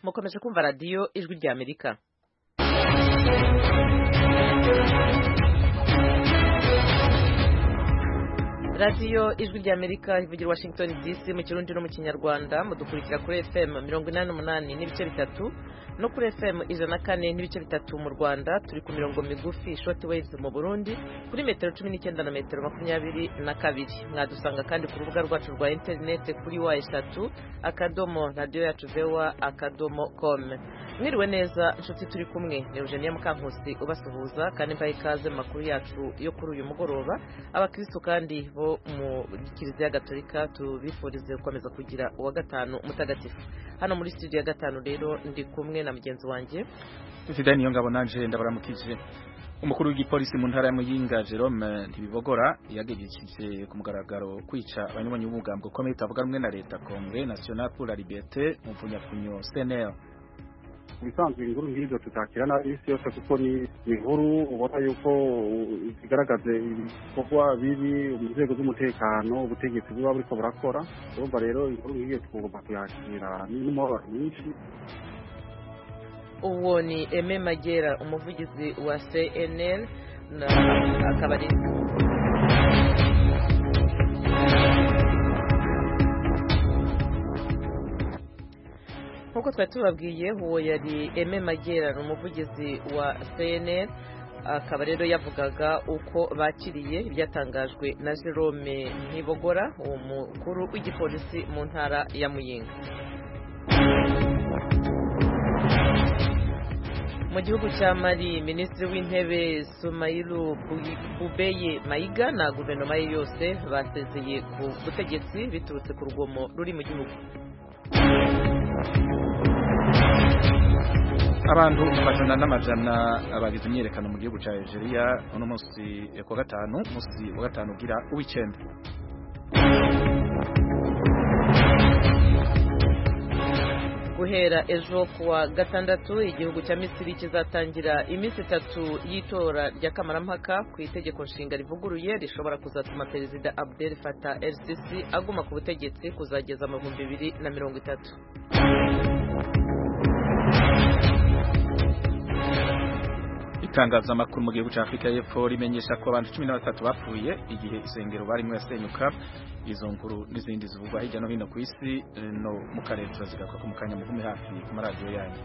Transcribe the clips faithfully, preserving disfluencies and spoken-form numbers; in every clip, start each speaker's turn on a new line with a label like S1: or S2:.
S1: mukomeje kumva radiyo ijwi rya Amerika. radiyo ijwi rya Amerika ivugira Washington D C mu kirundi no mu kinyarwanda, mudukurikira kuri F M mirongo inani n'umunani n'ibice bitatu no kuri F M ijana na kane n'ibice bitatu mu Rwanda. Turi ku mirongo migufi short waves mu Burundi kuri metero cumi n'icyenda na metero makumyabiri na kabiri. Mwadusanga kandi ku rubuga rwacu rwa internet kuri wa eshatu akadomo radio yacu vewa akadomo com. Mwiriwe neza inshuti, turi kumwe ni Eugenia Mukankusi ubasuhuza kandi mbaye ikaze makuru yacu yo kuri uyu mugoroba. Abakristo kandi bo mu Kiliziya Gatolika tubifurize gukomeza kugira uwa gatanu mutagatifu. Hano muri studio ya gatanu rero ndi kumwe na mugenzi wanje
S2: Zidane Yongabo nanje ndabaramukije. Umukuru w'igipolisi mu ntara ya Muyinga Jerome Ntibibogora yagegekije ku mugaragaro kwica abanywanyi b'umugambwe ukomeye utavuga rumwe na leta Congrès National pour la Liberté mu Mvunyafunyo C N L.
S3: Bisanzwe inkuru nk'izo tutakira na isi yose kuko ni inkuru ubona yuko zigaragaza ibikorwa bibi mu nzego z'umutekano ubutegetsi buba buriko burakora. Urumva rero inkuru nk'iyo tugomba kuyakira n'umubabaro mwinshi.
S1: Uwo ni Aime Magera, umuvugizi wa C N L, na akaba ari nkuko twari tubabwiye. Uwo yari Aime Magera, umuvugizi wa C N L, akaba rero yavugaga uko bakiriye ibyatangajwe na Jerome Ntibogora, umukuru w'igipolisi mu ntara ya Muyinga. Mu gihugu cya Mali, Minisitiri w'Intebe Soumaïlou Boubeye Maïga na guverinoma ye yose basezeye ku butegetsi biturutse ku rugomo ruri mu gihugu.
S2: Abantu amajana n'amajana abagize imyerekano mu gihugu cya Algeria uno munsi ku wa gatanu munsi wa gatanu ugira uw'icenda. Guhera ejo kuwa gatandatu igihugu cya Misiri kizatangira iminsi itatu y'itora rya kamarampaka ku itegeko nshinga rivuguruye rishobora kuzatuma Perezida Abdel Fattah el-Sisi aguma ku butegetsi kuzageza mu bihumbi bibiri na mirongo itatu. Itangazamakuru mu gihugu cya Afrika y'Epfo rimenyesha ko abantu cumi na batatu bapfuye igihe isengero barimo yasenyuka. Izo nkuru n'izindi zivugwa hirya no hino ku isi no mu karere turazigakwa ko mu kanya mugume hafi ku maradiyo yanyu.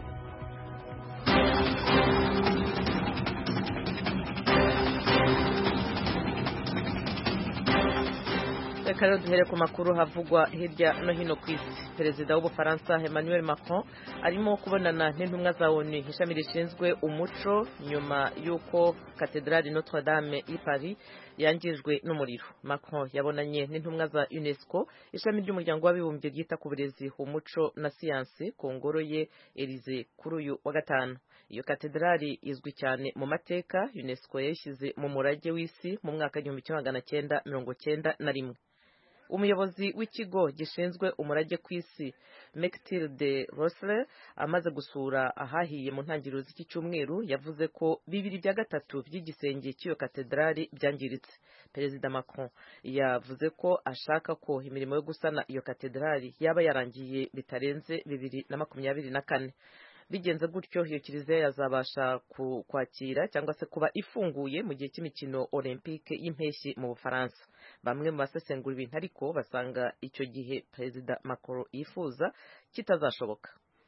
S1: Reka rero duhere ku makuru havugwa hirya no hino ku isi. Perezida w'Ubufaransa Emmanuel Macron arimo kubonana n'intumwa za O N U ishami rishinzwe umuco nyuma y'uko Cathedrale Notre Dame y'i Paris yangijwe n'umuriro. Macron yabonanye n'intumwa za UNESCO ishami ry'umuryango w'abibumbye ryita ku burezi, umuco na siyansi ku ngoro ye Élysée kuri uyu wa gatanu. Iyo katedrali izwi cyane mu mateka, UNESCO yayishyize mu murage w'isi mu mwaka w'igihumbi kimwe magana cyenda mirongo cyenda na rimwe. Umuyobozi w'ikigo gishinzwe umurage ku isi Mechtilde Rossler amaze gusura ahahiye mu ntangiriro z'iki cyumweru yavuze ko bibiri bya gatatu by'igisenge cy'iyo katedrali byangiritse. Perezida Macron yavuze ko ashaka ko imirimo yo gusana iyo katedrali yaba yarangiye bitarenze bibiri na makumyabiri na kane. Bigenze gutyo iyo kiliziya yazabasha kwakira cyangwa se kuba ifunguye mu gihe cy'imikino Olympique y'impeshyi mu Bufaransa. Bamwe mu basesengura ibintu ariko basanga icyo gihe Perezida Macron yifuza kitazashoboka.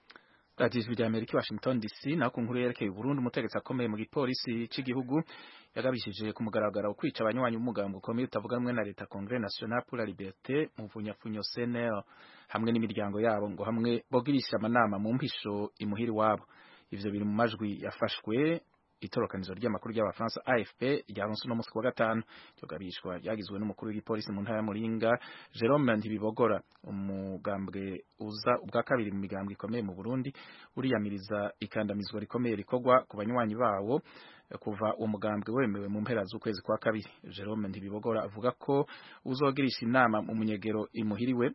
S2: Radio ya Amerika Washington D C na ku nkuru yerekeye Burundi, umutegetsi akomeye mu gipolisi cy'igihugu yagabishije ku mugaragaro kwica abanywanyi b'umugambwe ukomeye utavuga rumwe na leta Congrès National pour la Liberté mu Mvunyafunyo C N L hamwe n'imiryango yabo ngo hamwe bogirisha amanama mu mpisho imuhiri wabo. Ivyo biri mu majwi yafashwe itorokanizo ry'amakuru y'Abafaransa A F P ryaronse no musi wa gatanu. Cyo gabishwa yagizwe n'umukuru w'igipolisi mu ntara ya Muyinga Jerome Ntibibogora, umugambwe uza ubwa kabiri mu migambwe ikomeye mu Burundi uriyamiriza ikandamizwa rikomeye rikogwa ku banywanyi bawo kuva uwo mugambwe wemewe mu mpera z'ukwezi kwa kabiri. Jerome Ntibibogora avuga ko uzogirisha inama mu munyegero imuhiriwe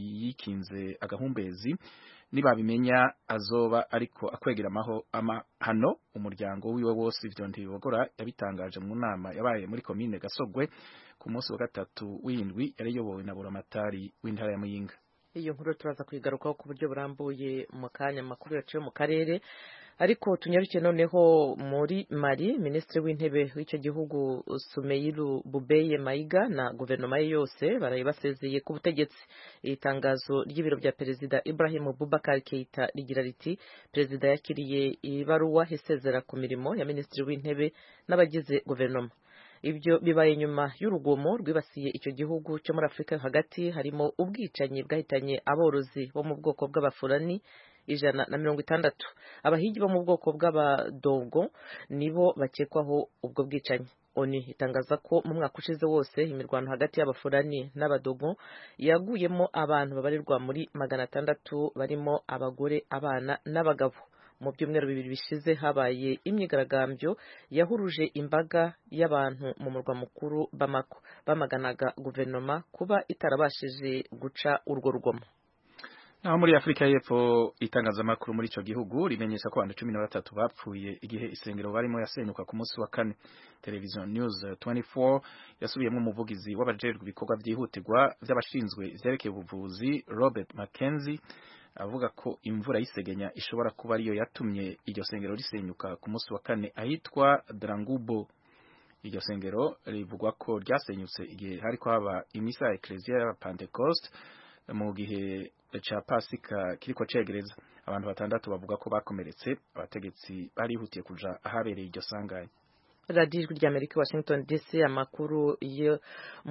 S2: yikinze agahumbezi nibabimenya azoba ariko akwegera amaho amahano umuryango wiwe wose. Ivyo Ntibibogora yabitangaje mu nama yabaye muri komine Gasogwe ku munsi wa gatatu w'indwi yari yobowe na Buramatari w'intara ya Muyinga.
S1: iyo nkuru turaza kuyigarukaho ku buryo burambuye mu kanya makuru yaciye mu karere. Ariko tunyarukiye noneho muri Mali, minisitiri w'intebe w'icyo gihugu Soumeilou Boubeye Maïga na guverinoma ye yose baraye basezeye ku butegetsi. Itangazo ry'ibiro bya perezida Ibrahim Boubacar Keïta rigira riti perezida yakiriye ibaruwa isezera ku mirimo ya minisitiri w'intebe n'abagize guverinoma. Ibyo bibaye nyuma y'urugomo rwibasiye icyo gihugu cyo muri Afurika yo hagati, harimo ubwicanyi bwahitanye aborozi bo mu bwoko bw'abafurani ijana na mirongo itandatu. Abahigi bo mu bwoko bw'abadogo nibo bakekwaho ubwo bwicanyi. ONU itangaza ko mu mwaka ushize wose imirwano hagati y'abafurani n'abadogo yaguyemo abantu babarirwa muri magana atandatu barimo abagore, abana n'abagabo. Mu byumweru bibiri bishize habaye imyigaragambyo yahuruje imbaga y'abantu mu murwa mukuru Bamako bamaganaga guverinoma kuba itarabashije guca urwo rugomo.
S2: Naho muri Afrika y'Epfo itangazamakuru muri ico gihugu rimenyesha ko abantu cumi na batatu bapfuye igihe isengero barimo yasenyuka ku munsi wa kane. Television News twenty-four yasubiyemo umuvugizi w'abajejwe ibikorwa byihutirwa by'abashinzwe ivyerekeye ubuvuzi Robert Mackenzie avuga ko imvura y'isegenya ishobora kuba ariyo yatumye iryo sengero risenyuka ku munsi wa kane ahitwa Drangubo. Iryo sengero rivugwa ko ryasenyutse igihe hariko haba imisa ya Ecclesia ya Pentecost mu gihe ca Pasika kiriko cegereza. Abantu batandatu bavuga ko bakomeretse, abategetsi barihutiye kuja ahabereye iryo sanganya.
S1: Radio Ijwi ry'Amerika Washington D C, amakuru yo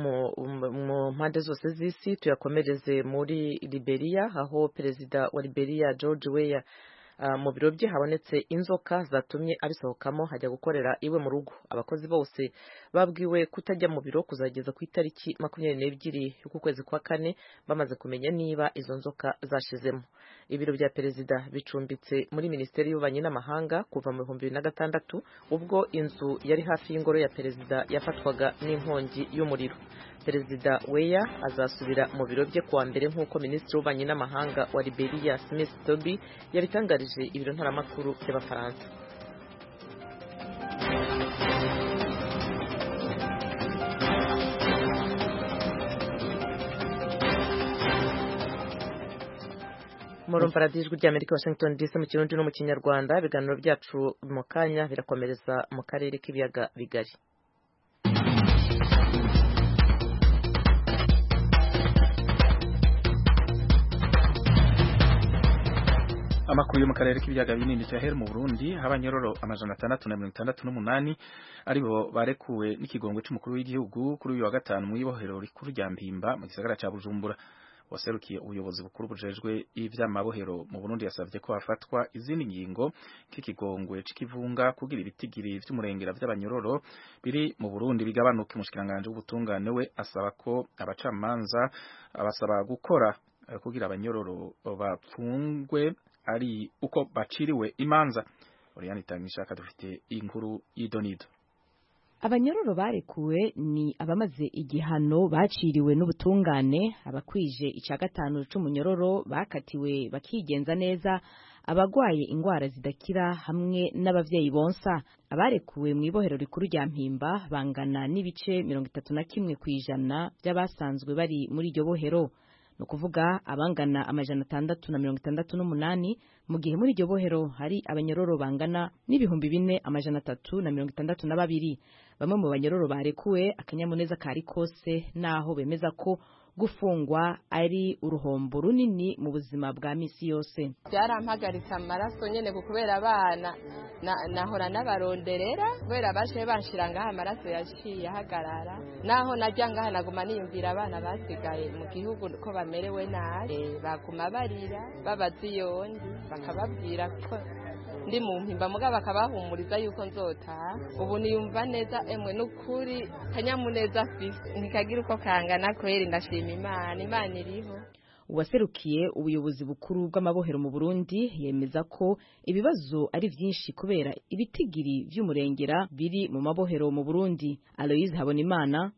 S1: mu mpande zose z'isi tuyakomereze muri Liberia, aho perezida wa Liberia George Weah Uh, mu biro bye habonetse inzoka zatumye abisohokamo hajya gukorera iwe mu rugo. Abakozi bose babwiwe kutajya mu biro kuzageza ku itariki makumyabiri n'ebyiri y'uku kwezi kwa kane bamaze kumenya niba izo nzoka zashizemo. Ibiro bya perezida bicumbitse muri Minisiteri y'Ububanyi n'Amahanga kuva mu bihumbi bibiri na gatandatu ubwo inzu yari hafi y'ingoro ya perezida yafatwaga n'inkongi y'umuriro. Perezida Weah azasubira mu biro bye kuwa mbere nk'uko Minisitiri w'Ububanyi n'Amahanga wa Liberia Smith Toby yabitangarije ibiro ntaramakuru by'Abafaransa. Murumva Radio Ijwi ry'Amerika Washington D C mu Kirundi no mu Kinyarwanda. Ibiganiro byacu mu kanya birakomereza mu karere k'ibiyaga bigari.
S2: Amakuru yo mu karere k'ibiyaga binini cyahera mu Burundi, abanyororo amajana atandatu na mirongo itandatu n'umunani aribo barekuwe n'ikigongwe cy'umukuru w'igihugu kuri uyu wa gatanu mu ibohero rikuru rya Mpimba mu gisagara ca Bujumbura. Waserukiye ubuyobozi bukuru bujejwe ivy'amabohero mu Burundi yasavye ko hafatwa izindi ngingo k'ikigongwe c'ikivunga kugira ibitigiri vy'umurengera vy'abanyororo biri mu Burundi bigabanuke. Umushikiranganje w'ubutungane we asaba ko abacamanza abasaba gukora kugira abanyororo bapfungwe ari uko baciriwe imanza. Oriane Tangishaka dufite inkuru y'idonido.
S4: Abanyororo barekuwe ni abamaze igihano baciriwe n'ubutungane, abakwije ica gatanu c'umunyororo bakatiwe bakigenza neza, abagwaye ingwara zidakira hamwe n'abavyeyi bonsa. Abarekuwe mu ibohero rikuru rya Mpimba bangana n'ibice mirongo itatu na kimwe kw'ijana by'abasanzwe bari muri iryo bohero, no kuvuga abangana amajana atandatu na mirongo itandatu n'umunani, mu gihe muri iryo bohero hari abanyororo bangana n'ibihumbi bine amajana atatu na mirongo itandatu na babiri. Bamwe mu banyororo barekuwe akanyamuneza kari kose, naho bemeza ko gufungwa ari uruhombo runini mu buzima bwa misi yose.
S5: Byarampagaritse amaraso nyene kubera abana nahora n'abaronderera kubera bashe banshiranga amaraso yaciye ahagarara, naho najya ngaha naguma niyumvira abana basigaye mu gihugu ko bamerewe nabi, baguma barira babaziyondi bakababwira ko ndi mu Mpimba mugabo bakabahumuriza yuko nzotaha. Ubu niyumva neza emwe n'ukuri kanyamuneza afise nikagira uko kangana kweri, ndashima Imana, Imana iriho.
S4: Uwaserukiye ubuyobozi bukuru bw'amabohero mu Burundi yemeza ko ibibazo ari vyinshi kubera ibitigiri vy'umurengera biri mu mabohero mu Burundi. Aloise Habonimana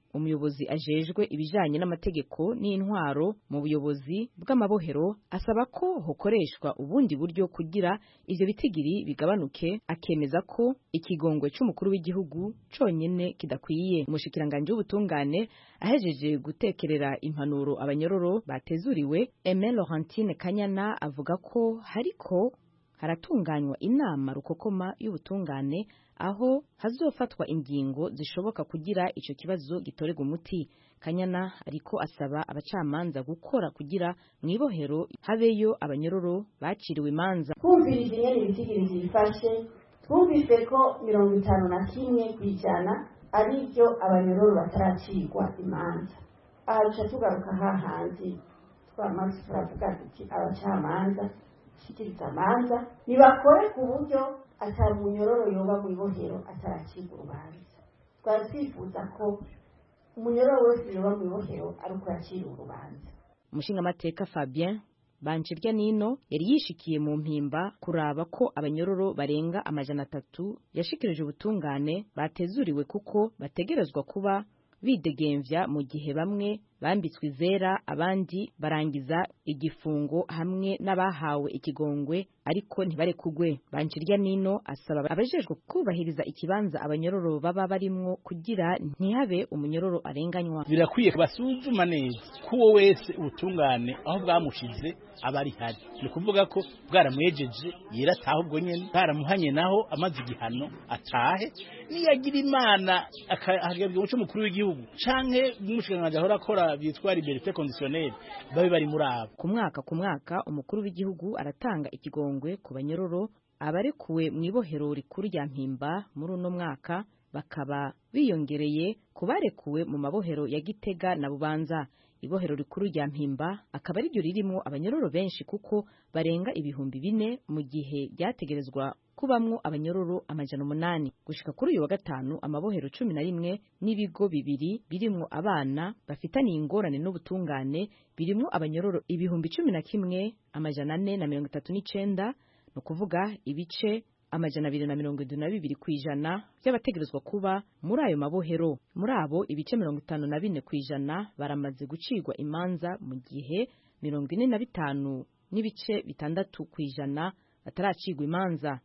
S4: umuyobozi ajejwe ibijanye n'amategeko n'intwaro mu buyobozi bw'amabohero asaba ko hokoreshwa ubundi buryo kugira ivyo bitigiri bigabanuke, akemeza ko ikigongwe c'umukuru w'igihugu conyene kidakwiye. Umushikiranganje w'ubutungane ahejeje gutekerera impanuro abanyororo batezuriwe, Aimé Laurentine Kanyana avuga ko hariko haratunganywa inama rukokoma y'ubutungane aho hazofatwa ingingo zishoboka kugira ico kibazo gitorerwa umuti. Kanyana ariko asaba abacamanza gukora kugira mwibohero habeyo abanyororo baciriwe imanza.
S6: Twumvirije ingene ibitigiri vyifashe, twumvise ko mirongo itanu na kimwe kw'ijana ari byo abanyororo bataracirwa imanza. Aha duca tugaruka hahandi twamaze turavuga tuti abacamanza shikiriza amanza nibakore ku buryo atari umunyororo yoba mwibohero ataracirwa urubanza. Twari twifuza ko umunyororo wese yoba mwibohero ari uko yacira urubanza.
S4: Umushingamateka Fabien Banchirya Nino yari yishikiye mu mpimba kuraba ko abanyororo barenga amajana atatu yashikirije ubutungane batezuriwe kuko bategerezwa kuba bidegemvya mu gihe bamwe bambitswe izera abandi barangiza igifungo hamwe n'abahawe ikigongwe ariko ntibarekugwe. Banchirya Nino asaba abajejwe kubahiriza ikibanza abanyororo baba barimwo kugira ntihabe umunyororo arenganywa.
S7: Birakwiye basuzuma neza kuwo wese ubutungane aho bwamushize abari hari, ni kuvuga ko bwaramwejeje yerataho ubwo nyene bwaramuhanye naho amaze igihano atahe, niyagira imana akahabwa umuco mukuru w'igihugu canke umushikiranganje ahora akora bitwa liberté conditionnelle babe bari muri abo.
S4: Ku mwaka ku mwaka umukuru w'igihugu aratanga ikigongwe ku banyororo abarekuwe mwibohero rikuru rya Mpimba. Muri uno mwaka bakaba biyongereye kubarekuwe mu mabohero ya Gitega na Bubanza. Ibohero rikuru rya Mpimba akaba ari ryo ririmo abanyororo benshi kuko barenga ibihumbi bine mu gihe ryategerezwa kubamwo abanyororo amajana umunani. Gushika kuri uyu wa gatanu amabohero cumi na rimwe n'ibigo bibiri birimwo abana bafitaniye ingorane n'ubutungane birimwo abanyororo ibihumbi cumi na kimwe amajana ane na mirongo itatu n'icenda, no kuvuga ibice amajana abiri na mirongo indwi na bibiri kw'ijana by'abategerezwa kuba muri ayo mabohero. Muri abo ibice mirongo itanu na bine kw'ijana baramaze gucirwa imanza mu gihe mirongo ine na bitanu n'ibice bitandatu kw'ijana bataracirwa imanza.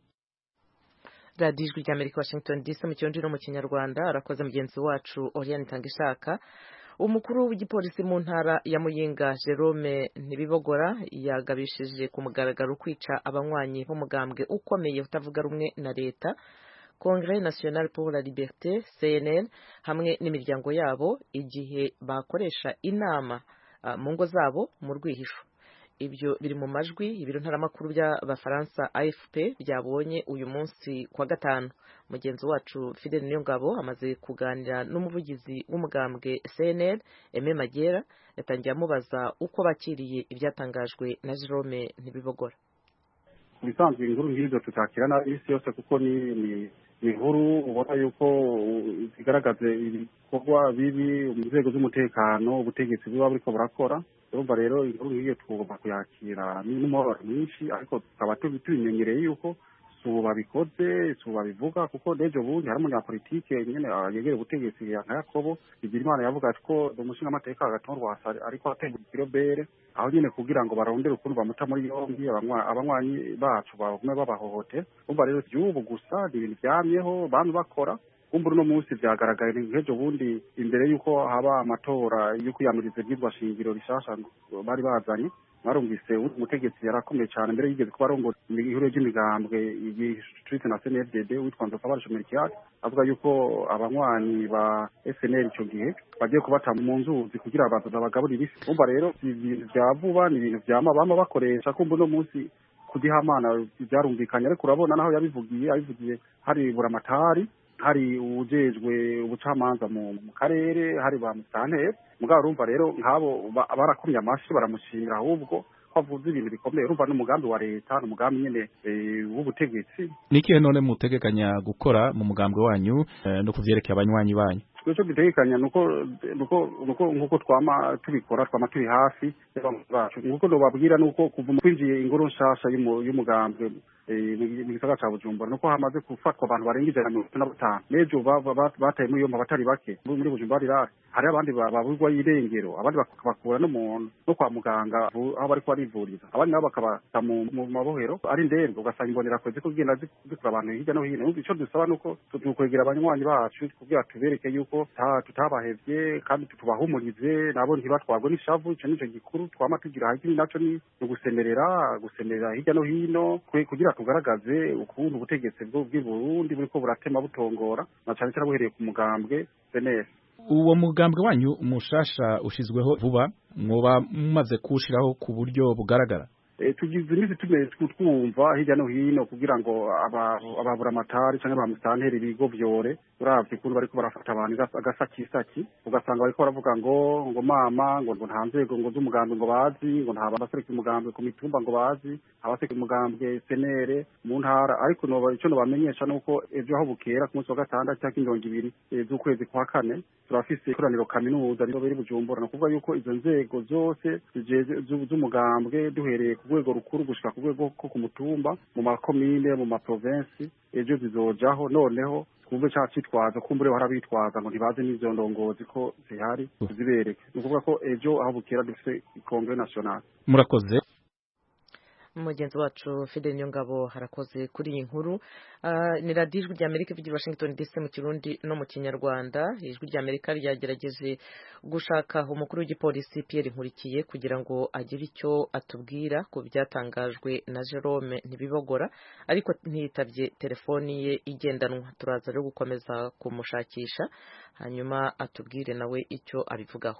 S1: Radio Ijwi ry'Amerika Washington D C mu kirundi no mu kinyarwanda. Arakoze mugenzi wacu Oriane Tangishaka. Umukuru w'igipolisi mu ntara ya Muyinga Jerome Ntibibogora yagabishije ku mugaragaro kwica abanywanyi b'umugambwe ukomeye utavuga rumwe na leta Congrès National pour la Liberté C N L hamwe n'imiryango yabo igihe bakoresha inama uh, mu ngo zabo mu rwihisho. Ibyo biri mu majwi ibiro ntaramakuru by'abafaransa A F P byabonye uyu munsi kwa gatanu. Mugenzi wacu Fidel Niyongabo amaze kuganira n'umuvugizi w'umugambwe C N L Aimé Magera, yatangiye amubaza uko bakiriye ibyatangajwe na Jerome Ntibibogora.
S3: Bisanzwe inkuru nk'izo tutakira na isi yose kuko ni ni inkuru ubona yuko zigaragaza ibikorwa bibi mu nzego z'umutekano ubutegetsi buba buriko burakora. Urumva rero inkuru nk'iyo tugomba kuyakira n'umubabaro mwinshi, ariko tukaba tubimenyereye yuko subu babikoze subu babivuga kuko dejo bundi hari umunyapolitike nyene yegere ubutegetsi ya Yakobo Bigirimana yavuga ko umushinga amateka agatorwa ariko ategura kirobere aho nyene kugira ngo barondere ukuntu bamuta muri yombi abanywanyi bacu bagume babahohote. Urumva rero by'ubu gusa ibintu byamyeho bamwe bakora kumbura no munsi byagaragaye nk'ejo bundi imbere yuko haba amatora yo kwiyamiriza ibyitwa shingiro rishasha bari bazanye. Marumvise umutegetsi yarakomeye cyane mbere yigeze kuba arongora ihuriro ry'imigambwe y'Istrict na C N L D D witwa Nzokabasha Melchior avuga yuko abanywanyi ba S N L icyo gihe bagiye kubata mu nzuzi kugira abazaza bagaburira isi. Umva rero ibintu bya vuba ni ibintu byama bama bakoresha kumbu no munsi kudihamana byarumvikanye, ariko urabona naho yabivugiye abivugiye hari buramatari hari ujejwe ubucamanza mu karere hari ba mustanteri mugabo urumva rero nkabo barakomye amashi baramushimira ahubwo bavuze ibintu bikomeye. Urumva n'umugambi wa leta n'umugambi nyene w'ubutegetsi.
S2: Nikihe none mutegekanya gukora mu mugambi wanyu no kuvyerekeye abanywanyi banyu?
S3: Cyo bitegekanya nuko nuko nuko nkuko twama tubikora twama turi hafi bacu nkuko ndobabwira nuko kuva mu kwinjiye ingoro nshasha y'umugambwe mu gisagara ca Bujumbura nuko hamaze gufatwa abantu barenga ijana na mirongo itatu na batanu n'ejo bataye muri yombi abatari bake muri Bujumbura rirari hari abandi babuzwa y'irengero abandi bakabakura no mu no kwa muganga aho bariko barivuriza abandi nabo bakabata mu mabohero ari ndende ugasanga imbonera kweze ko genda zikura abantu hirya no hino ico dusaba nuko tukwegera abanywanyi bacu kugira tubereke yuko tutabahevye kandi tubahumurize nabo ntibatwagwe n'ishavu ico nico gikuru twama tugira hagi naco ni gusemerera gusemerera hirya no hino kugira tugaragaze ukuntu ubutegetsi bwo bw'i Burundi buriko buratema butongora na cyane cyane buhereye ku mugambwe C N L.
S2: Uwo mugambwe wanyu umushasha ushizweho vuba mwoba mumaze kushiraho ku buryo bugaragara?
S3: tugize n'isi tumeze twumva hirya no hino kugira ngo ababura amatari cyangwa abamusitanteri bigo vyore uravye kuntu bariko barafata abantu agasakisaki ugasanga bariko baravuga ngo ngo mama ngo ngo nta nzego ngo z'umugambwe ngo bazi ngo nta basereka umugambwe ku mitumba ngo bazi abasereka umugambwe senere mu ntara ariko no ico no bamenyesha nuko ejo aho bukera ku munsi wa gatandatu cyangwa indongo ibiri z'ukwezi kwa kane turafise ikoraniro kaminuza rero biri Bujumbura no kuvuga yuko izo nzego zose z'umugambwe duhereye rwego rukuru gushika ku rwego ko ku mutumba mu makomine mu maprovinsi ejo zizojaho noneho twumve ca citwaza kumbure harabitwaza ngo ntibaze n'ivyo ndongozi ko zihari zibereke ni ukuvuga ko ejo aho bukera dufise Congrès National.
S2: Murakoze.
S1: Mugenzi wacu Fidel Nyongabo harakoze kuri iyi nkuru. Uh, ni radio Ijwi ry'Amerika ivugira Washington D C mu Kirundi no mu Kinyarwanda. Ijwi ry'Amerika ryagerageje gushaka umukuru w'igipolisi Pierre Nkurikiye kugira ngo agire icyo atubwira ku byatangajwe na Jerome Ntibibogora ariko ntiyitabye telefoni ye igendanwa. Turaza rero gukomeza kumushakisha hanyuma atubwire nawe icyo abivugaho.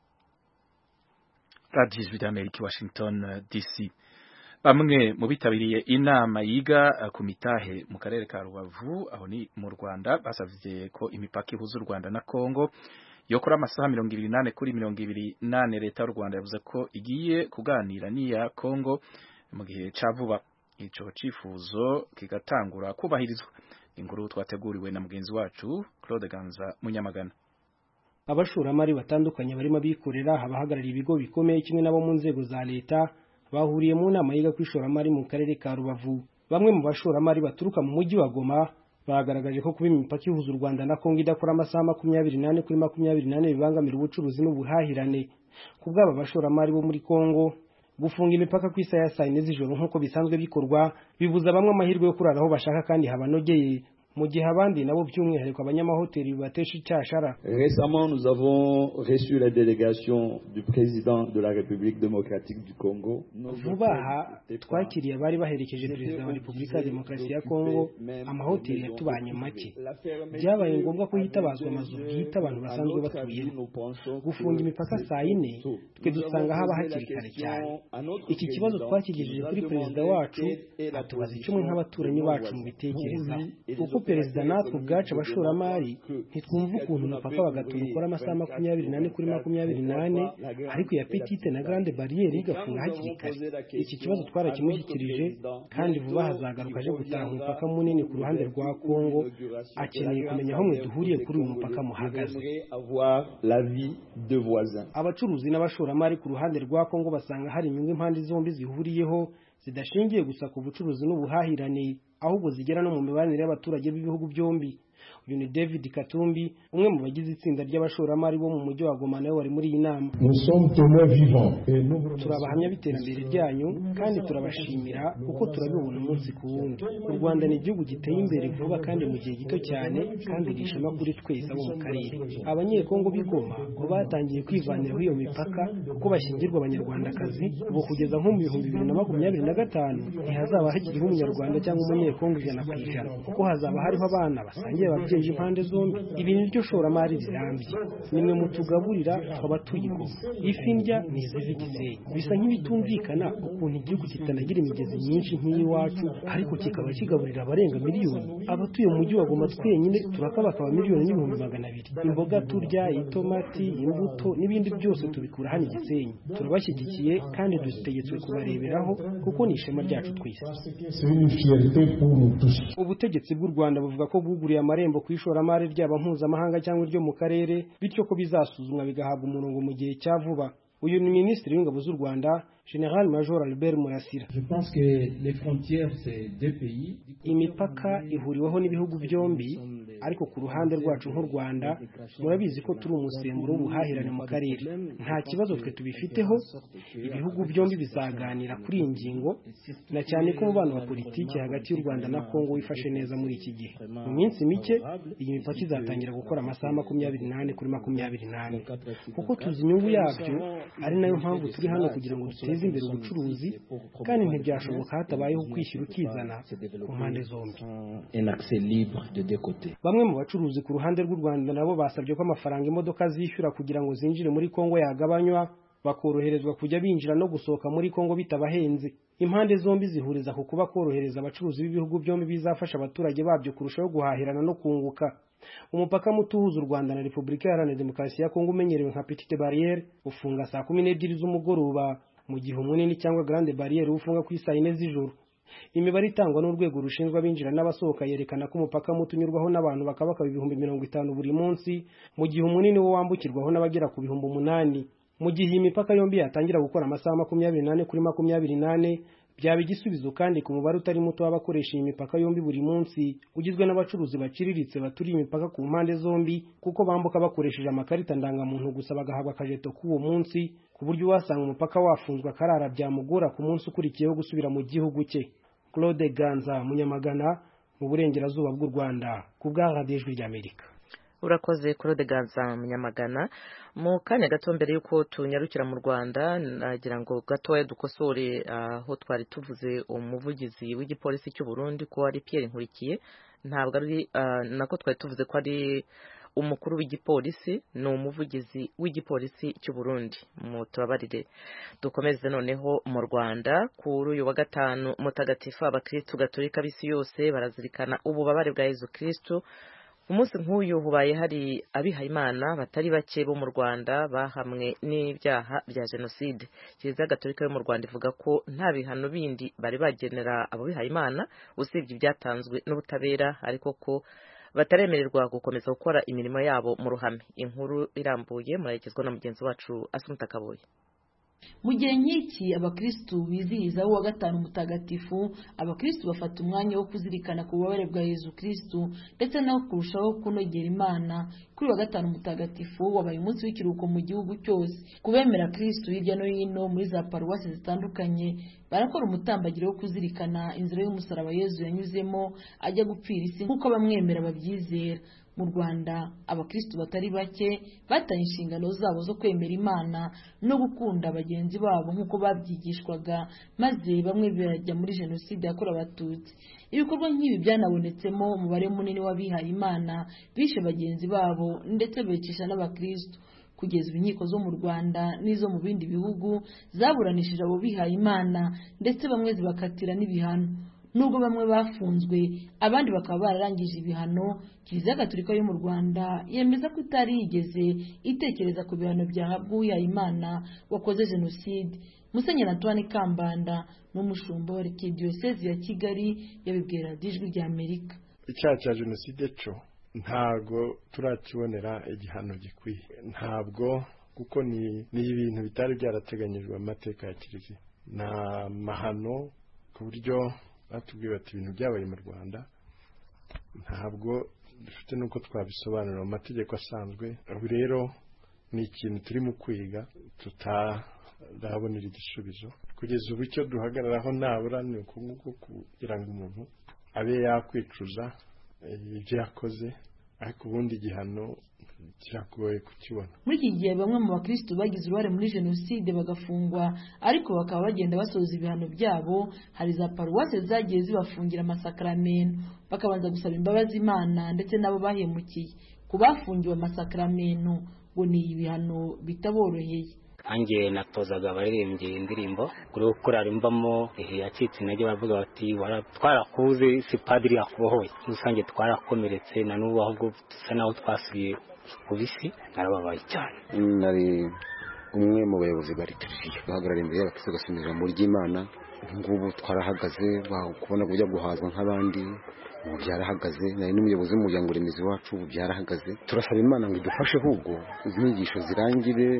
S2: Radio Ijwi ry'Amerika Washington D C. Bamwe mu bitabiriye inama yiga ku mitahe mu karere ka Rubavu aho ni mu Rwanda basavye ko imipaka ihuza u Rwanda na Kongo yokora amasaha mirongo ibiri nane kuri mirongo ibiri nane. Leta y'u Rwanda yavuze ko igiye kuganira n'iya Kongo mu gihe ca vuba ico cifuzo kigatangura kubahirizwa. Inkuru twateguriwe na mugenzi wacu Claude Ganza Munyamagana.
S8: Abashoramari batandukanye barimo bikorera abahagarariye ibigo bikomeye kimwe nabo mu nzego za leta bahuriye mu nama yiga kw'ishoramari mu karere ka Rubavu. Bamwe mu bashoramari baturuka mu mujyi wa Goma bagaragaje ko kuba imipaka ihuza u Rwanda na Kongo idakora amasaha makumyabiri nane kuri makumyabiri nane bibangamira ubucuruzi n'ubuhahirane. Ku bw'aba bashoramari bo muri Kongo gufunga imipaka ku isaha ya saa yine z'ijoro nk'uko bisanzwe bikorwa bibuza bamwe amahirwe yo kurara aho bashaka kandi habanogeye, mu gihe abandi nabo by'umwihariko abanyamahoteli bibatesha icyashara.
S9: Récemment, nous avons reçu la délégation du président de la République démocratique du Congo.
S8: Vuba aha twakiriye abari baherekeje perezida wa Repubulika ya Demokarasi ya Kongo. Amahoteli yatubanye make, byabaye ngombwa ko hitabazwa amazu bwite abantu basanzwe batuyemo. Gufunga imipaka saa yine twe dusanga haba hakiri kare cyane. Iki kibazo twakigejeje kuri perezida wacu atubaza icumwe nk'abaturanyi bacu mu bitekereza kuko perezida natwe ubwacu abashoramari ntitwumva ukuntu umupaka w'Agatumba ukora amasaha makumyabiri nane kuri makumyabiri nane ariko ya Petite na Grande Barriere igafunga hakiri kare. Iki kibazo twarakimushyikirije kandi vuba hazagaruka aje gutaha umupaka munini ku ruhande rwa Kongo. Akeneye kumenya aho mwe duhuriye kuri uyu mupaka muhagaze. Abacuruzi n'abashoramari ku ruhande rwa Kongo basanga hari inyungu impande zombi zihuriyeho zidashingiye gusa ku bucuruzi n'ubuhahirane ahubwo zigera no mu mibanire y'abaturage b'ibihugu byombi. Uyu ni David Katumbi, umwe mu bagize itsinda ry'abashoramari bo mu mujyi wa Goma nawe wari muri iyi nama. Turabahamya b'iterambere ryanyu kandi turabashimira kuko turabibona umunsi ku wundi. U Rwanda ni igihugu giteye imbere vuba kandi mu gihe gito cyane kandi rishema kuri twese abo mu karere. Abanyekongo b'Igoma bo batangiye kwivaniraho iyo mipaka kuko bashyingirwa abanyarwandakazi ubu kugeza nko mu bihumbi bibiri na makumyabiri na gatanu ntihazaba hakiriho umunyarwanda cyangwa umunyekongo ijana ku ijana kuko hazaba hariho abana basangiye ababyeyi impande zombi. Ibi ni ryo shoramari rirambye, nimwe mutugaburira twabatuye Goma. Ifi ndya niziva Gisenyi. Bisa nk'ibitumvikana ukuntu igihugu kitanagira imigezi myinshi nk'iyiwacu ariko kikaba kigaburira abarenga miliyoni. Abatuye mu mujyi wa Goma twenyine turakabakaba miliyoni n'ibihumbi magana abiri. Imboga turya, itomati, imbuto n'ibindi byose tubikura hano Gisenyi. Turabashyigikiye kandi dutegetswe kubareberaho kuko ni ishema ryacu twese. Ubutegetsi bw'u Rwanda buvuga ko bwuguriye amarembo ku ishoramari ryaba mpuzamahanga cyangwa iryo mu karere bityo ko bizasuzumwa bigahabwa umurongo mu gihe cya vuba. uyu ni minisitiri w'ingabo z'u Rwanda General Major Albert Murasira. Imipaka ihuriweho n'ibihugu byombi, ariko ku ruhande rwacu nk'u Rwanda murabizi ko turi umusemburo w'ubuhahirane mu karere. Nta kibazo twe tubifiteho, ibihugu byombi bizaganira kuri iyi ngingo, na cyane ko umubano wa politiki hagati y'u Rwanda na Kongo wifashe neza muri iki gihe. Mu minsi mike iyi mipaka izatangira gukora amasaha makumyabiri n'ane kuri makumyabiri n'ane, kuko tuzi inyungu yabyo, ari nayo mpamvu turi hano kugira ngo duteze imbere ubucuruzi, kandi ntibyashoboka hatabayeho kwishyira ukizana ku mpande zombi. Bamwe mu bacuruzi ku ruhande rw'u Rwanda nabo basabye ko amafaranga imodoka zishyura kugira ngo zinjire muri Kongo yagabanywa, bakoroherezwa kujya binjira no gusohoka muri Kongo bitabahenze. Impande zombi zihuriza ku kuba korohereza abacuruzi b'ibihugu byombi bizafasha abaturage babyo kurushaho guhahirana no kunguka. Umupaka muto uhuza u Rwanda na Repubulika Iharanira Demokarasi ya Kongo umenyerewe nka Petite Barriere ufunga saa kumi n'ebyiri z'umugoroba, mu gihe umunini cyangwa Grande Barriere ufunga ku isaa yine z'ijoro. Imibare itangwa n'urwego rushinzwe abinjira n'abasohoka yerekana ko umupaka muto unyurwaho n'abantu bakabaka ibihumbi mirongo itanu buri munsi, mu gihe umunini wo wambukirwaho n'abagera ku bihumbi umunani. Mu gihe iyi mipaka yombi yatangira gukora amasaha makumyabiri n'ane kuri makumyabiri n'ane, byaba igisubizo kandi ku mubare utari muto w'abakoresha iyi mipaka yombi buri munsi, ugizwe n'abacuruzi baciriritse baturiye imipaka ku mpande zombi, kuko bambuka bakoresheje amakarita ndangamuntu gusa bagahabwa akajeto k'uwo munsi, ku buryo wasanga umupaka wafunzwe akarara byamugora ku munsi ukurikiyeho gusubira mu gihugu cye. Claude Ganza, Munyamagana, mu burengerazuba bw'u Rwanda, ku bwa Radio Ijwi ry'Amerika.
S1: Urakoze Claude Ganza, Munyamagana. Mu kanya gato mbere yuko tunyarukira mu Rwanda, nagira ngo gatoya dukosore aho twari tuvuze umuvugizi w'igipolisi cy'u Burundi ko ari Pierre Nkurikiye, ntabwo ari nako twari tuvuze ko ari umukuru w'igipolisi, ni umuvugizi w'igipolisi cy'u Burundi. Mu tubabarire dukomeze noneho mu Rwanda. Kuri uyu wa gatanu mutagatifu abakristo gatolika b'isi yose barazirikana ububabare bwa Yezu Kristo. Umunsi nk'uyu hubaye hari abihayimana batari bake bo mu Rwanda bahamwe n'ibyaha bya jenoside. Kiliziya Gatolika yo mu Rwanda ivuga ko nta bihano bindi bari bagenera abo bihayimana usibye ibyatanzwe n'ubutabera, ariko ko bataremererwa gukomeza gukora imirimo yabo mu ruhame. Inkuru irambuye murayigezwa na mugenzi wacu Asumta Kaboye.
S10: Mu gihe nk'iki abakristu bizihiza uwa gatanu mutagatifu, abakristu bafata umwanya wo kuzirikana ku bubabare bwa Yezu Kristu ndetse no kurushaho kunogera Imana. Kuri wa gatanu mutagatifu wabaye umunsi w'ikiruhuko mu gihugu cyose. Kubemera Kristu hirya no hino muri za paruwasi zitandukanye barakora umutambagiro wo kuzirikana inzira y'umusaraba Yezu yanyuzemo ajya gupfira isi nk'uko bamwemera babyizera. Mu Rwanda abakristo batari bake batanye inshingano zabo zo kwemera Imana no gukunda bagenzi babo nk'uko babyigishwaga, maze bamwe birajya muri jenoside yakorewe Abatutsi. Ibikorwa nk'ibi byanabonetsemo umubare munini w'abihaye Imana bishe bagenzi babo ndetse becisha n'abakristo. Kugeza inkiko zo mu Rwanda n'izo mu bindi bihugu zaburanishije abo bihaye Imana ndetse bamwe zibakatira n'ibihano. Nubwo bamwe bafunzwe abandi bakaba bararangije ibihano, Kiliziya Gatolika yo mu Rwanda yemeza ko itari yigeze itekereza ku bihano byahabwa uwihaye Imana wakoze jenoside. Musenyeri Antoine Kambanda n'umushumba wa Arkidiocese ya Kigali yabibwira Radio Ijwi ry'Amerika.
S11: Icyaha cya jenoside cyo ntago turakibonera igihano gikwiye, ntabwo kuko ni ni ibintu bitari byarateganyijwe mu mateka ya Kiliziya. Na mahano ku buryo batubwiye bati ibintu byabaye mu Rwanda ntabwo dufite nuko twabisobanura mu mategeko asanzwe. Ubu rero ni ikintu turi mu kwiga tutarabonera igisubizo. Kugeza ubu icyo duhagararaho nabura ni uko kugira ngo umuntu abe yakwicuza ibyo yakoze, ariko ubundi igihano kiragoye kukibona.
S10: Muri iki gihe bamwe mu bakristo bagize uruhare muri jenoside bagafungwa, ariko bakaba bagenda basoza ibihano byabo. Hari za paruwase zagiye zibafungira amasakramentu bakabanza gusaba imbabazi Imana ndetse nabo bahemukiye. Ku bafungiwe amasakramentu ngo ni ibihano bitaboroheye.
S12: Ange natozaga abaririmbyi indirimbo kuri ukora rimbamo yacitse intege bavuga bati twarakuze si padiri yakubohoye, rusange twarakomeretse na n'ubu ahubwo dusa naho twasubiye kubisi. Narababaye cyane.
S13: Nari umwe mu bayobozi bari turiye bahagarara imbere y'abakristo gasubira mu ry'Imana. Ngubu twarahagaze kubona kujya guhazwa nk'abandi, ubu byarahagaze. Nari n'umuyobozi w'umuryango remezo wacu, ubu byarahagaze. Turasaba Imana ngo idufashe ahubwo inyigisho zirangire,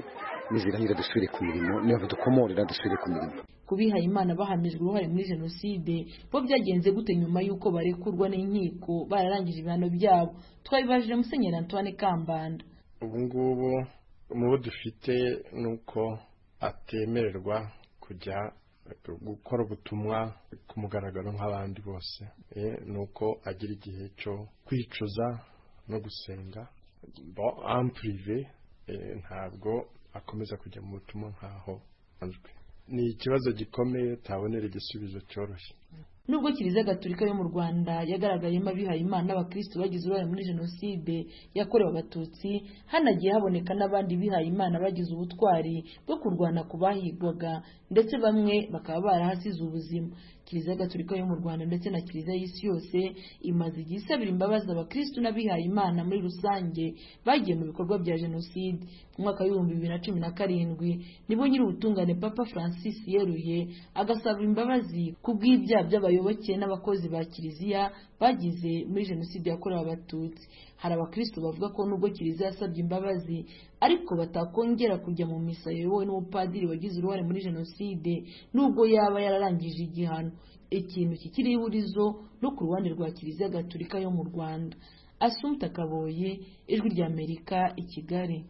S13: nizirahira dusubire ku mirimo niba dukomorera dusubire ku mirimo.
S10: Kubihaye Imana bahamijwe uruhare muri jenoside bo byagenze gute nyuma y'uko barekurwa n'inkiko bararangije ibihano byabo? Twabibajije Musenyeri Antoine Kambanda.
S11: Ubu ngubu mu bo dufite nuko atemererwa kujya gukora ubutumwa ku mugaragaro nk'abandi bose, nuko agira igihe cyo kwicuza no gusenga en privé, ntabwo akomeza kujya mu butumwa nkaho anzwe. Ni ikibazo gikomeye tabonera igisubizo cyoroshye.
S10: Nubwo Kiliziya Gatolika yo mu Rwanda yagaragayemo abihaye Imana n'abakristo bagize uruhare muri jenoside yakorewe Abatutsi, hanagiye haboneka n'abandi bihaye Imana bagize ubutwari bwo kurwana ku bahigwaga ndetse bamwe bakaba barahasize ubuzima. Kiliziya Gatolika yo mu Rwanda ndetse na Kiliziya y'isi yose imaze igihe isabira imbabazi abakristo n'abihaye Imana muri rusange bagiye mu bikorwa bya jenoside. Mu mwaka w'ibihumbi bibiri na cumi na karindwi nibo nyiri ubutungane Papa Francis yeruye agasaba imbabazi ku bw'ibyaha by'abayoboke n'abakozi ba Kiliziya bagize muri jenoside yakorewe Abatutsi. Hari abakristo bavuga ko nubwo Kiliziya yasabye imbabazi ariko batakongera kujya mu misa yewe n'umupadiri wagize uruhare muri jenoside nubwo yaba yararangije igihano. Ikintu kikiri ihurizo no ku ruhande rwa Kiliziya Gatolika yo mu Rwanda. Assumpta Kaboye, Ijwi rya Amerika, i Kigali.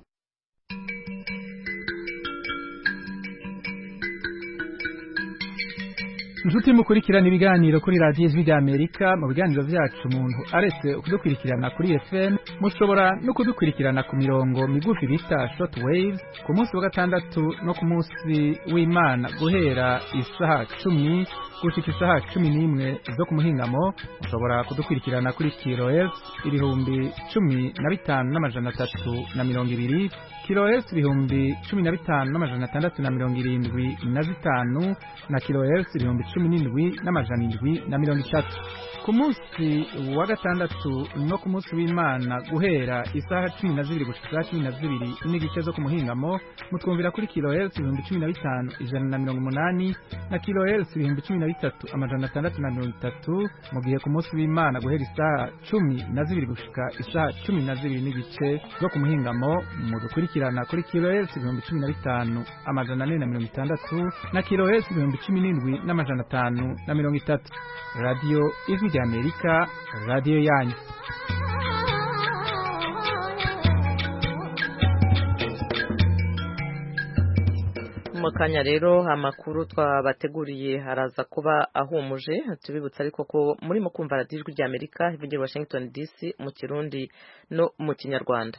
S2: Inshuti mukurikirana ibiganiro kuri radiyo Ijwi rya Amerika, mu biganiro byacu umuntu aretse kudukurikirana kuri F M mushobora no kudukurikirana ku mirongo migufi bita short waves ku munsi wa gatandatu no ku munsi w'Imana guhera isaha cumi gushika isaha cumi n'imwe zo ku muhingamo. Mushobora kudukurikirana kuri kilohertz ibihumbi cumi na bitanu n'amajana atatu na mirongo ibiri, kilohertz ibihumbi cumi na bitanu n'amajana atandatu na mirongo irindwi na zitanu na kilohertz ibihumbi cumi n'indwi n'amajana indwi na mirongo itatu. Ku munsi wa gatandatu no ku munsi w'Imana guhera isaha cumi na zibiri gushika isaha cumi na zibiri n'igice zo ku muhingamo mutwumvira kuri kilohertz ibihumbi cumi na bitanu ijana na mirongo umunani na kilohertz ibihumbi cumi na bitatu amajana atandatu na mirongo itatu, mu gihe ku munsi w'Imana guhera isaha cumi na zibiri gushika isaha cumi na zibiri n'igice zo ku muhingamo mudukurikirana kuri kilohertz ibihumbi cumi na bitanu amajana ane na mirongo itandatu na kilohertz ibihumbi cumi n'indwi n'amajana atanu na mirongo itatu. Radio Ijwi rya Amerika, radio yanyu.
S1: Mu kanya rero amakuru twabateguriye haraza kuba ahumuje, tubibutsa ariko ko muri mu kumva Radio Ijwi rya Amerika ivugira Washington D C mu Kirundi no mu Kinyarwanda.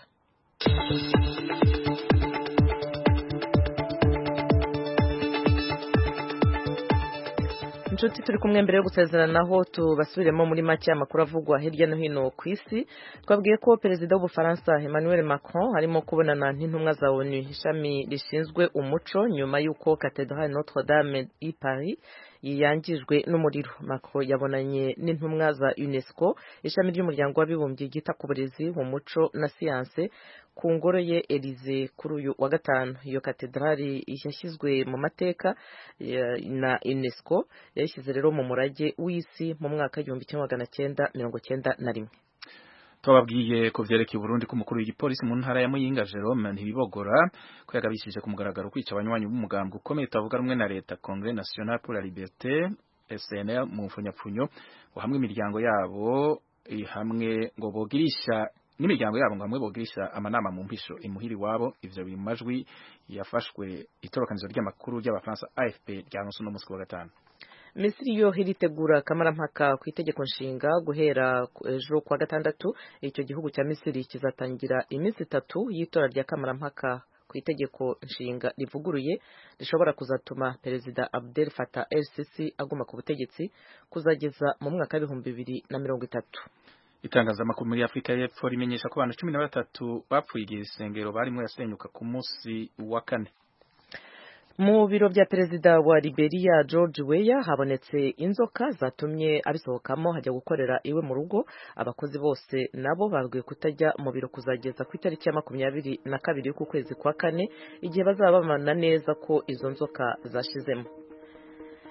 S1: Inshuti turi kumwe mbere yo gusezeranaho tubasubiremo muri make amakuru avugwa hirya no hino ku isi. Twabwiye ko perezida w'Ubufaransa Emmanuel Macron arimo kubonana n'intumwa za O N U ishami rishinzwe umuco nyuma y'uko Cathedrale Notre Dame i Paris yangijwe n'umuriro. Macron yabonanye n'intumwa za UNESCO ishami ry'umuryango w'abibumbye ryita ku burezi, umuco na siyanse ku ngoro ye Elysée kuri uyu wa gatanu. Iyo katedrali yashyizwe mu mateka na UNESCO, yashyize rero mu murage w'isi mu mwaka w'igihumbi kimwe magana cyenda mirongo cyenda na rimwe.
S2: Twababwiye ko vyerekeye Burundi ko umukuru w'igipolisi mu ntara ya Muyinga Jerome Ntibibogora ko yagabishije ku mugaragaro kwica abanywanyi b'umugambwe ukomeye utavuga rumwe na leta Congrès National pour la Liberté S N L mu mfunyapfunyo ngo hamwe imiryango yabo hamwe ngo bogirisha n'imiryango yabo ngo hamwe bogirisha amanama mu mpisho imuhiri wabo. Ivyo biri mu majwi yafashwe itorokanizo ry'amakuru ry'abafaransa A F P ryanonse no musi wa gatanu.
S1: Misiri yo hiritegura kamarampaka ku itegeko nshinga guhera ejo kwa gatandatu. Icyo gihugu cya Misiri kizatangira iminsi itatu y'itora rya kamarampaka ku itegeko nshinga rivuguruye rishobora kuzatuma perezida Abdel Fattah el-Sisi aguma ku butegetsi kuzageza mu mwaka w'ibihumbi bibiri na mirongo itatu.
S2: Itangazamakuru muri Afrika y'Epfo rimenyesha ko abantu cumi na batatu bapfuye igihe isengero barimo yasenyuka ku munsi wa kane.
S1: Mu biro bya perezida wa Liberia George Weah habonetse inzoka zatumye abisohokamo hajya gukorera iwe mu rugo. Abakozi bose nabo babwiye kutajya mu biro kuzageza ku itariki ya makumyabiri na kabiri y'uku kwezi kwa kane igihe bazaba bamana neza ko izo nzoka zashizemo.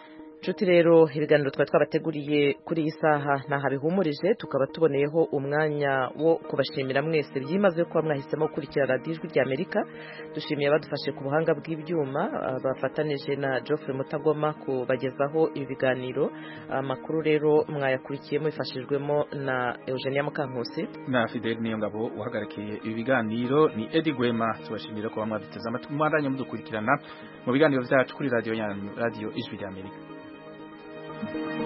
S1: Nshuti rero ibiganiro twari twabateguriye kuri iyi saha ntaho bihumurije, tukaba tuboneyeho umwanya wo kubashimira mwese byimaze kuba mwahisemo gukurikira radiyo ijwi rya Amerika. Dushimiye abadufashe ku buhanga bw'ibyuma bafatanije na Geoffrey Mutagoma kubagezaho ibi biganiro. Amakuru rero mwayakurikiye mubifashijwemo na Eugenia Mukankusi
S2: na Fidel Niyongabo uhagarikiye ibi biganiro. Ni Eddie Gwema. Tubashimira ko bamwaduteze amatwi mwandanye mudukurikirana mu biganiro byacu kuri radio yanyu, radio ijwi rya Amerika. Thank you.